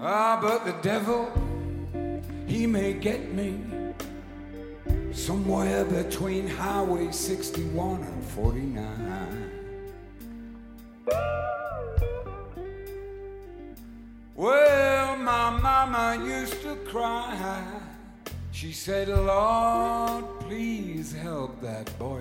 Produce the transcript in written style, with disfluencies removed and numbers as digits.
Ah, but the devil, he may get me somewhere between Highway 61 and 49. Well, my mama used to cry. She said, Lord, please help that boy.